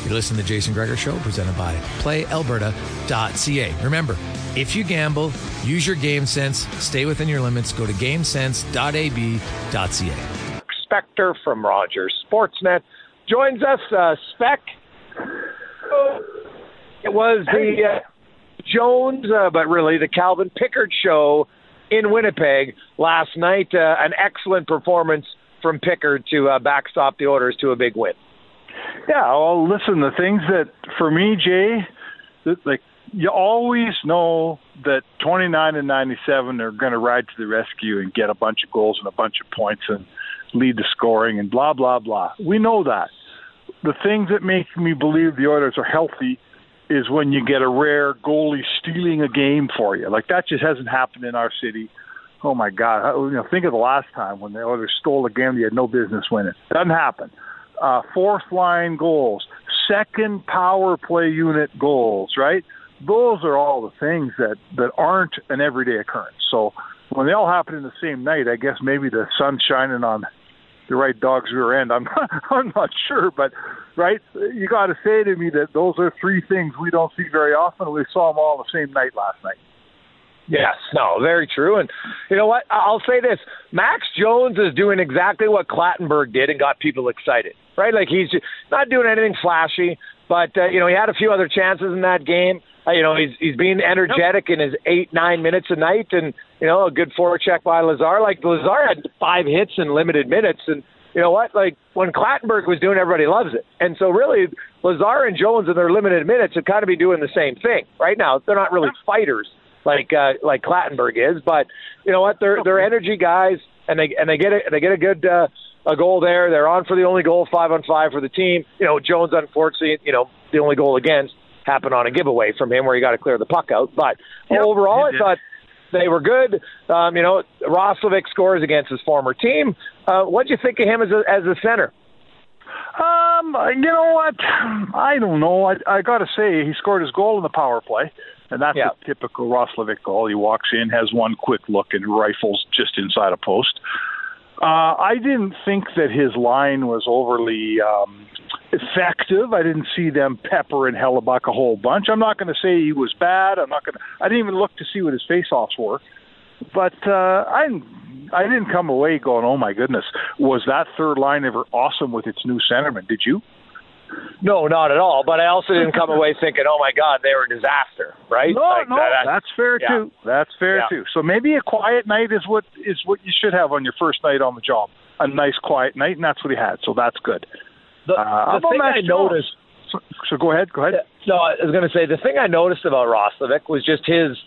You listen to the Jason Gregor Show, presented by PlayAlberta.ca. Remember, if you gamble, use your game sense, stay within your limits, go to gamesense.ab.ca. Spector from Rogers Sportsnet joins us. Spec, it was the Jones, but really the Calvin Pickard show in Winnipeg last night. An excellent performance from Pickard to backstop the Oilers to a big win. Yeah, well, listen, the things that, for me, Jay, like, you always know that 29 and 97 are going to ride to the rescue and get a bunch of goals and a bunch of points and lead the scoring and blah, blah, blah. We know that. The things that make me believe the Oilers are healthy is when you get a rare goalie stealing a game for you. Like, that just hasn't happened in our city. Oh, my God. Think of the last time when the Oilers stole a game they had no business winning. Doesn't happen. Fourth-line goals, second power play unit goals, right? Those are all the things that aren't an everyday occurrence. So when they all happen in the same night, I guess maybe the sun's shining on the right dog's rear end. I'm not sure, but, right, you got to say to me that those are three things we don't see very often. We saw them all the same night last night. Yes, no, very true. And you know what? I'll say this. Max Jones is doing exactly what Clattenburg did and got people excited, right? Like, he's not doing anything flashy, but, he had a few other chances in that game. He's being energetic in his 8-9 minutes a night, and, a good forecheck by Lazar. Like, Lazar had 5 hits in limited minutes, and you know what? Like, when Clattenburg was doing, everybody loves it. And so really, Lazar and Jones in their limited minutes would kind of be doing the same thing. Right now, they're not really fighters like Clattenburg is, but you know what? They're energy guys, and they get a good a goal there. They're on for the only goal, 5-on-5 for the team. Jones, unfortunately, the only goal against happened on a giveaway from him where he got to clear the puck out. But overall, I thought they were good. Roslovic scores against his former team. What do you think of him as a center? You know what? I don't know. I got to say, he scored his goal in the power play, and that's a typical Roslovic goal. He walks in, has one quick look, and rifles just inside a post. I didn't think that his line was overly effective. I didn't see them pepper and Hellebuck a whole bunch. I'm not going to say he was bad. I didn't even look to see what his face-offs were. But I didn't come away going, oh, my goodness, was that third line ever awesome with its new centerman? Did you? No, not at all. But I also didn't come away thinking, oh, my God, they were a disaster, right? No, that's fair, too. That's fair, too. So maybe a quiet night is what you should have on your first night on the job. A nice, quiet night, and that's what he had. So that's good. The thing I noticed... So go ahead. No, I was going to say, the thing I noticed about Roslovic was just his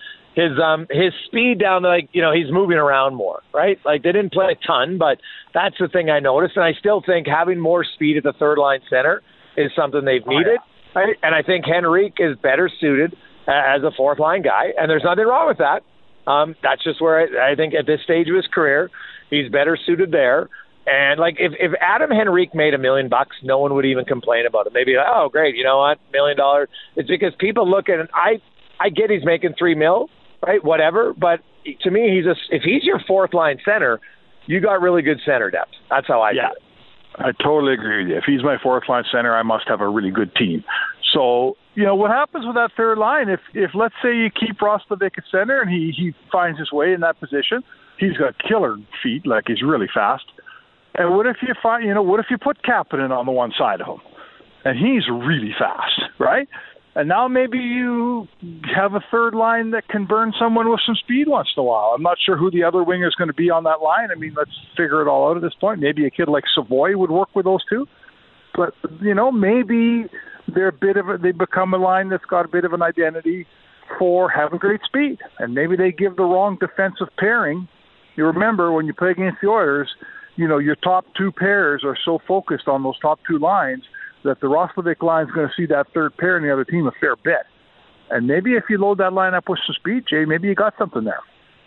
speed down, he's moving around more, right? Like, they didn't play a ton, but that's the thing I noticed. And I still think having more speed at the third line center is something they've needed. Right? And I think Henrique is better suited as a fourth line guy, and there's nothing wrong with that. That's just where I think at this stage of his career, he's better suited there. And like, if Adam Henrique made $1 million, no one would even complain about it. Maybe, oh, great, you know what, $1 million. It's because people look at it. I get he's making $3 million, right? Whatever. But to me, if he's your fourth line center, you got really good center depth. That's how I see it. I totally agree with you. If he's my fourth line center, I must have a really good team. So, what happens with that third line, if let's say you keep Roslovic at center and he finds his way in that position, he's got killer feet, like he's really fast. And what if you put Kapanen on the one side of him and he's really fast, right? And now maybe you have a third line that can burn someone with some speed once in a while. I'm not sure who the other winger is going to be on that line. I mean, let's figure it all out at this point. Maybe a kid like Savoy would work with those two. But, maybe they become a line that's got a bit of an identity for having great speed. And maybe they give the wrong defensive pairing. You remember when you play against the Oilers, your top two pairs are so focused on those top two lines that the Roslovic line is going to see that third pair in the other team a fair bit. And maybe if you load that line up with some speed, Jay, maybe you got something there.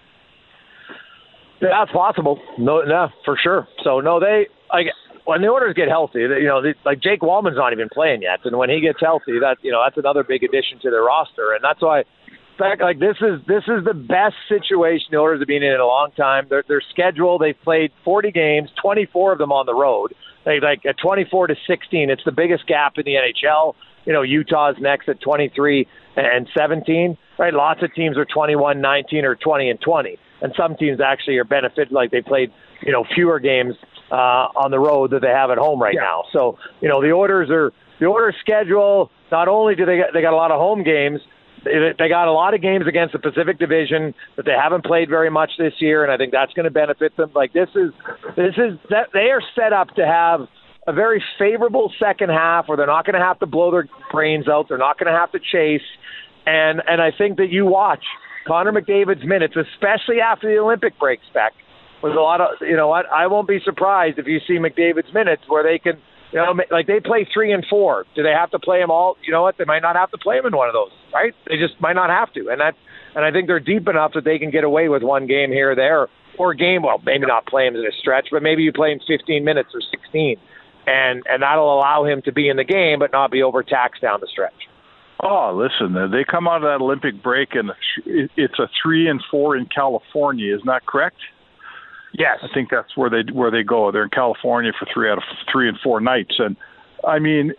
Yeah, that's possible. No, for sure. So, when the Oilers get healthy, like Jake Wallman's not even playing yet. And when he gets healthy, that's another big addition to their roster. And that's why, fact, like this is the best situation the Oilers have been in a long time. Their schedule, they've played 40 games, 24 of them on the road. They like at 24 to 16. It's the biggest gap in the NHL. Utah's next at 23 and 17. Right, lots of teams are 21, 19, or 20 and 20, and some teams actually are benefited like they played fewer games on the road that they have at home right now. So the Oilers schedule. Not only do they got a lot of home games, they got a lot of games against the Pacific Division that they haven't played very much this year, and I think that's going to benefit them. Like this is that they are set up to have a very favorable second half where they're not going to have to blow their brains out. They're not going to have to chase. And I think that you watch Connor McDavid's minutes, especially after the Olympic break, Spec, with a lot of, I won't be surprised if you see McDavid's minutes where they can, like they play 3 and 4. Do they have to play them all? You know what? They might not have to play them in one of those, right? They just might not have to. And I think they're deep enough that they can get away with one game here or there, or a game, well, maybe not play him in a stretch, but maybe you play him 15 minutes or 16. And that'll allow him to be in the game but not be overtaxed down the stretch. Oh, listen, they come out of that Olympic break and it's a 3 and 4 in California. Isn't that correct? Yes. I think that's where they go. They're in California for 3 and 4 nights. And I mean,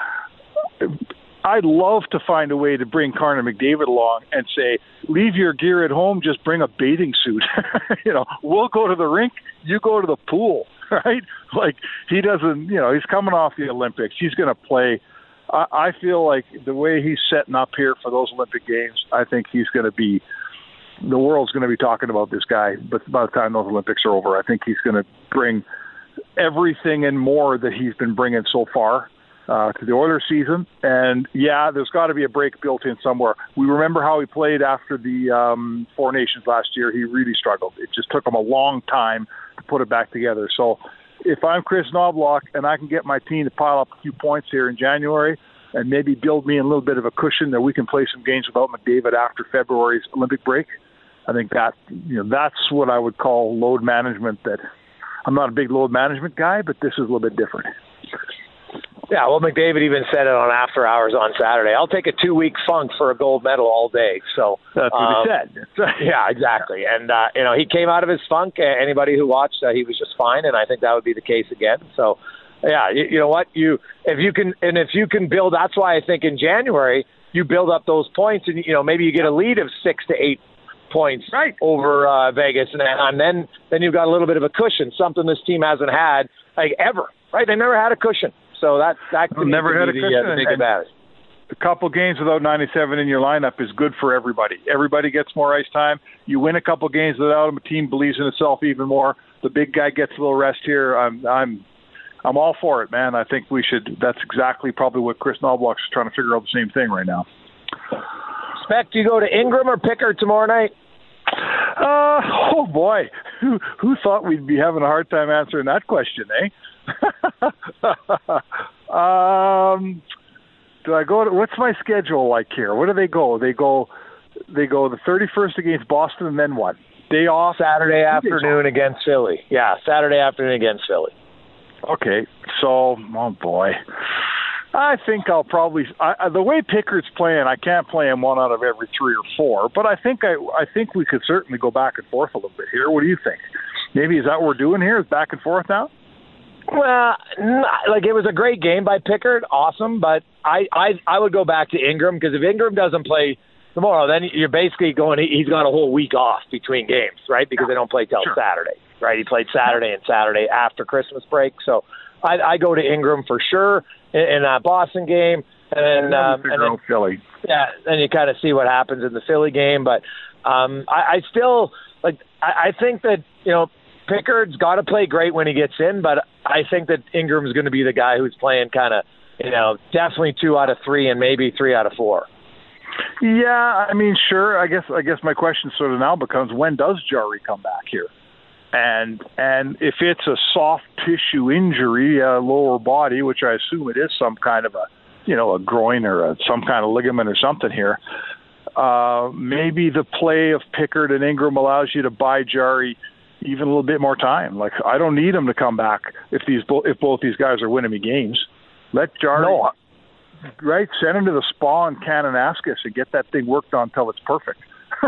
I'd love to find a way to bring Connor McDavid along and say, leave your gear at home, just bring a bathing suit. We'll go to the rink, you go to the pool, right? Like he doesn't, he's coming off the Olympics. He's going to play. I feel like the way he's setting up here for those Olympic Games, I think he's going to be, the world's going to be talking about this guy. But by the time those Olympics are over, I think he's going to bring everything and more that he's been bringing so far to the Oilers season. And yeah, there's got to be a break built in somewhere. We remember how he played after the Four Nations last year. He really struggled. It just took him a long time to put it back together. So if I'm Chris Knoblauch and I can get my team to pile up a few points here in January and maybe build me a little bit of a cushion that we can play some games without McDavid after February's Olympic break, I think that that's what I would call load management. That I'm not a big load management guy, but this is a little bit different. Yeah, well, McDavid even said it on After Hours on Saturday. I'll take a 2-week funk for a gold medal all day. So that's what he said. Yeah, exactly. And he came out of his funk. Anybody who watched, he was just fine, and I think that would be the case again. So, yeah, you know what? If you can build, that's why I think in January you build up those points, and maybe you get a lead of 6 to 8 points over Vegas, and then you've got a little bit of a cushion, something this team hasn't had like ever. Right? They never had a cushion. So that could never had a cushion. The big advantage. A couple games without 97 in your lineup is good for everybody. Everybody gets more ice time. You win a couple games without him, a team believes in itself even more. The big guy gets a little rest here. I'm all for it, man. I think we should. That's exactly probably what Chris Knoblauch is trying to figure out, the same thing right now. Spec, do you go to Ingram or Pickard tomorrow night? Oh boy, who thought we'd be having a hard time answering that question, eh? Do I go to, what's my schedule like here? Where do they go? They go the 31st against Boston, and then what? Day off? Saturday afternoon against Philly. Yeah, Saturday afternoon against Philly. Okay, so, oh boy. I think I'll probably the way Pickard's playing, I can't play him 1 out of every 3 or 4. But I think we could certainly go back and forth a little bit here. What do you think? Maybe is that what we're doing here? Is back and forth now? Well, it was a great game by Pickard, awesome. But I would go back to Ingram, because if Ingram doesn't play tomorrow, then you're basically going. He's got a whole week off between games, right? Because they don't play till Saturday, right? He played Saturday and Saturday after Christmas break, so I go to Ingram for sure in that Boston game, and then Philly. Yeah, then you kind of see what happens in the Philly game. But I still I think that Pickard's got to play great when he gets in, but I think that Ingram's going to be the guy who's playing kind of definitely 2 out of 3 and maybe 3 out of 4. Yeah, I mean, sure. I guess my question sort of now becomes, when does Jarry come back here? And if it's a soft tissue injury, lower body, which I assume it is, some kind of a groin or some kind of ligament or something here, maybe the play of Pickard and Ingram allows you to buy Jarry even a little bit more time. Like, I don't need him to come back if both these guys are winning me games. Let Jarry. right, send him to the spa in Kananaskis and get that thing worked on until it's perfect.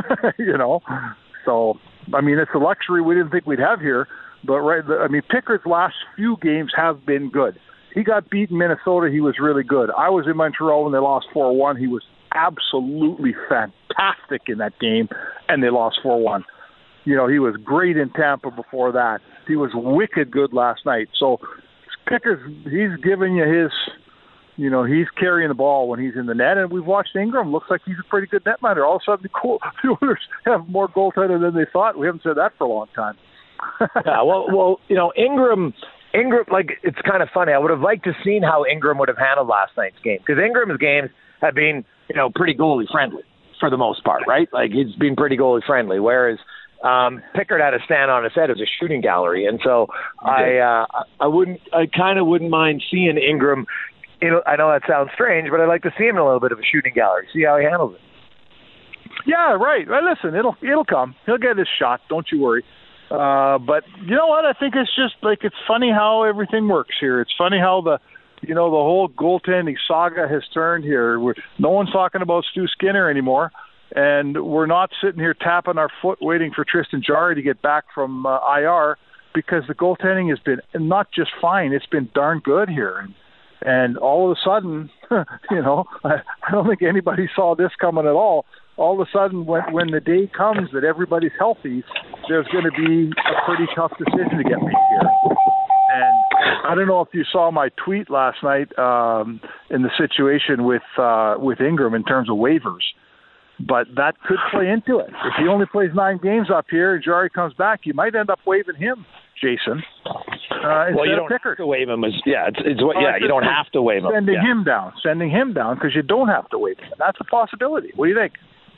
So, I mean, it's a luxury we didn't think we'd have here. But, Pickard's last few games have been good. He got beat in Minnesota. He was really good. I was in Montreal when they lost 4-1. He was absolutely fantastic in that game, and they lost 4-1. He was great in Tampa before that. He was wicked good last night. So Pickard, he's giving you his, he's carrying the ball when he's in the net. And we've watched Ingram. Looks like he's a pretty good netminder. All of a sudden, the Oilers have more goaltender than they thought. We haven't said that for a long time. Yeah, well, Ingram, like, it's kind of funny. I would have liked to seen how Ingram would have handled last night's game, because Ingram's games have been, pretty goalie friendly for the most part, right? Like, he's been pretty goalie friendly, whereas Pickard had to stand on his head as a shooting gallery, and so I kind of wouldn't mind seeing Ingram. I know that sounds strange, but I'd like to see him in a little bit of a shooting gallery, see how he handles it. Yeah, right. Well, listen, it'll come. He'll get his shot. Don't you worry. But you know what? I think it's just like, it's funny how everything works here. It's funny how the whole goaltending saga has turned here. No one's talking about Stu Skinner anymore, and we're not sitting here tapping our foot waiting for Tristan Jarry to get back from IR, because the goaltending has been not just fine, it's been darn good here. And all of a sudden, I don't think anybody saw this coming at all. All of a sudden, when the day comes that everybody's healthy, there's going to be a pretty tough decision to get made here. And I don't know if you saw my tweet last night in the situation with Ingram in terms of waivers, but that could play into it. If he only plays 9 games up here and Jarry comes back, you might end up waiving him, Jason. Well, you don't have to waive him. You don't have to waive him. Sending him down because you don't have to waive him. That's a possibility. What do you think?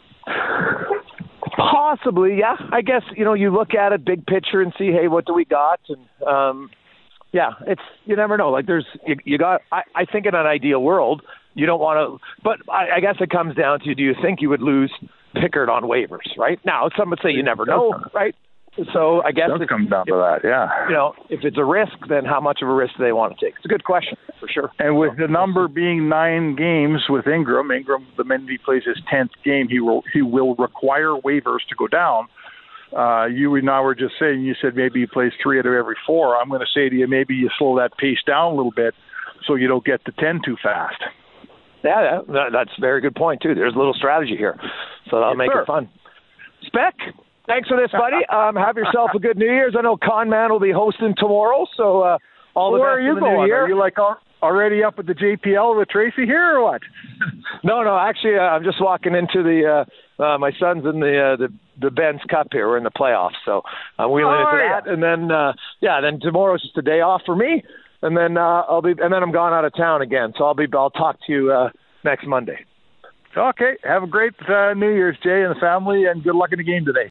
Possibly, yeah. I guess, you look at it big picture and see, hey, what do we got? And it's, you never know. Like, I think in an ideal world, you don't want to, but I guess it comes down to, do you think you would lose Pickard on waivers, right? Now, some would say you never know, right? So I guess it comes down to that, yeah. If it's a risk, then how much of a risk do they want to take? It's a good question, for sure. And with the number being 9 games with Ingram, the minute he plays his 10th game, he will require waivers to go down. You and I were just saying, you said maybe he plays 3 out of every 4. I'm going to say to you, maybe you slow that pace down a little bit so you don't get to 10 too fast. Yeah, that's a very good point, too. There's a little strategy here, so that'll make it fun. Spec, thanks for this, buddy. Have yourself a good New Year's. I know Con Man will be hosting tomorrow, so all the best in the New Year. Are you already up at the JPL with Tracy here or what? No. Actually, I'm just walking into the my son's in the Ben's Cup here. We're in the playoffs, so I'm wheeling into that, and then then tomorrow's just a day off for me, and then I'm gone out of town again. So I'll talk to you next Monday. Okay. Have a great New Year's, Jay, and the family, and good luck in the game today.